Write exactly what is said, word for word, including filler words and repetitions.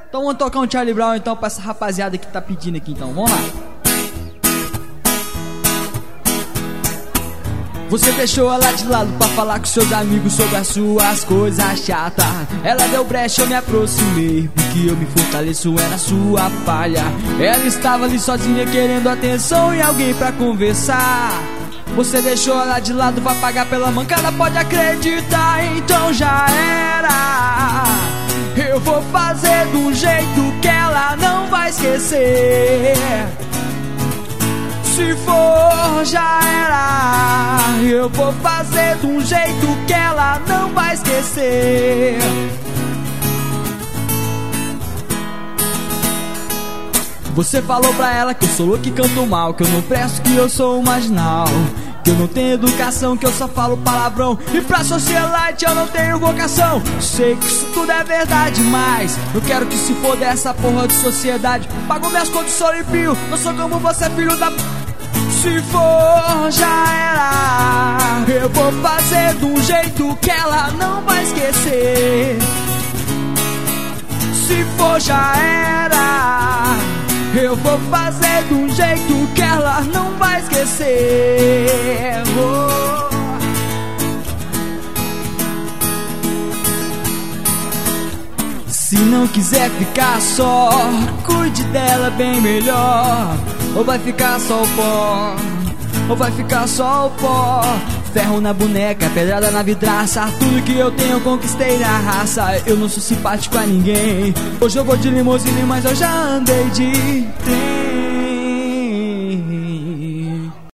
Então vamos tocar um Charlie Brown então pra essa rapaziada que tá pedindo aqui então. Vamos lá. Você deixou ela de lado pra falar com seus amigos sobre as suas coisas chatas. Ela deu brecha, eu me aproximei, porque eu me fortaleço é na sua falha. Ela estava ali sozinha querendo atenção e alguém pra conversar. Você deixou ela de lado, vai pagar pela mancada, pode acreditar, então já era. Eu vou fazer do jeito que ela não vai esquecer. Se for, já era. Eu vou fazer de um jeito que ela não vai esquecer. Você falou pra ela que eu sou louco e canto mal, que eu não presto, que eu sou um marginal, que eu não tenho educação, que eu só falo palavrão, e pra socialite eu não tenho vocação. Sei que isso tudo é verdade, mas eu quero que se for dessa porra de sociedade. Pago minhas contas, sou limpio, não sou como você, filho da... Se for, já era. Eu vou fazer de um jeito que ela não vai esquecer. Se for, já era. Eu vou fazer de um jeito que ela não vai esquecer. Oh. Se não quiser ficar só, cuide dela bem melhor. Ou vai ficar só o pó, ou vai ficar só o pó. Ferro na boneca, pedrada na vidraça. Tudo que eu tenho eu conquistei na raça. Eu não sou simpático a ninguém. Hoje eu vou de limusine, mas eu já andei de trem.